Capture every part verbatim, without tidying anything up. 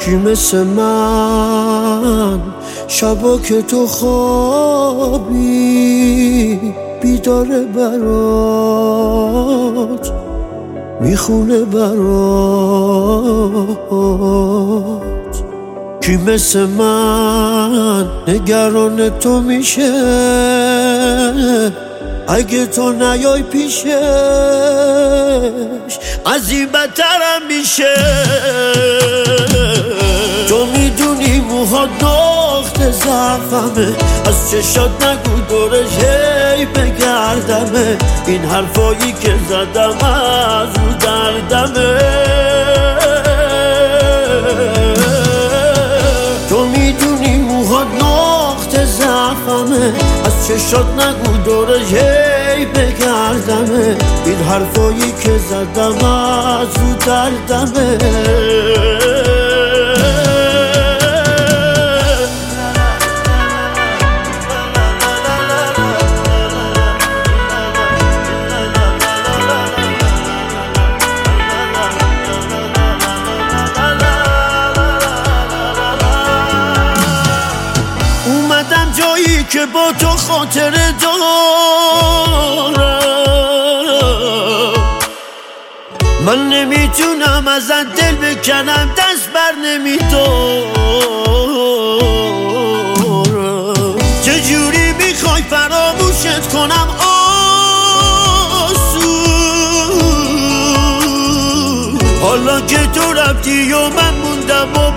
کی مثل من شبا که تو خوابی بیداره برات میخونه برات؟ کی مثل من نگران تو میشه اگه تو نیای پیشش؟ از این بدترم میشه. تو میدونی موهات نقطه ضعفمه، از چشات نگو دورش هی بگردمه، این حرفایی که زدم از رو دردمه. تو میدونی موهات نقطه ضعفمه، از چشات نگو دورش هی بگردمه، این حرفایی که زدم از رو دردمه. اومدم جایی که با تو خاطره دارم، من نمیتونم ازت دل بکنم، دست بر نمیدارم. چجوری میخوای فراموشت کنم آسون، حالا که تو رفتی و من موندم و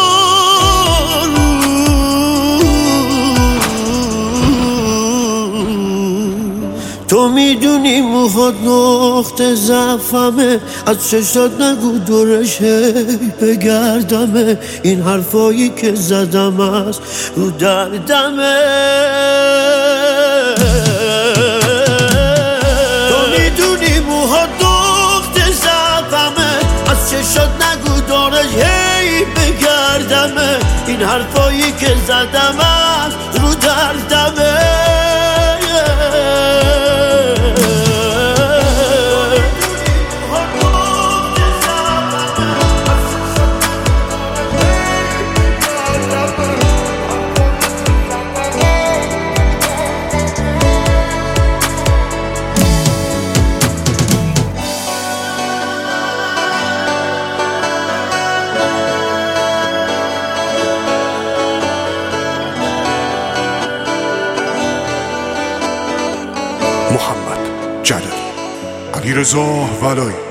تو میدونی موهات نقطه ضعفمه، از چشات نگو دورش هی بگردمه، این حرفایی که زدم از رو دردمه. تو میدونی موهات نقطه ضعفمه، از چشات نگو دورش هی بگردمه، این حرفایی که زدم از رو دردمه. محمد جلالی، علیرضا ولایی.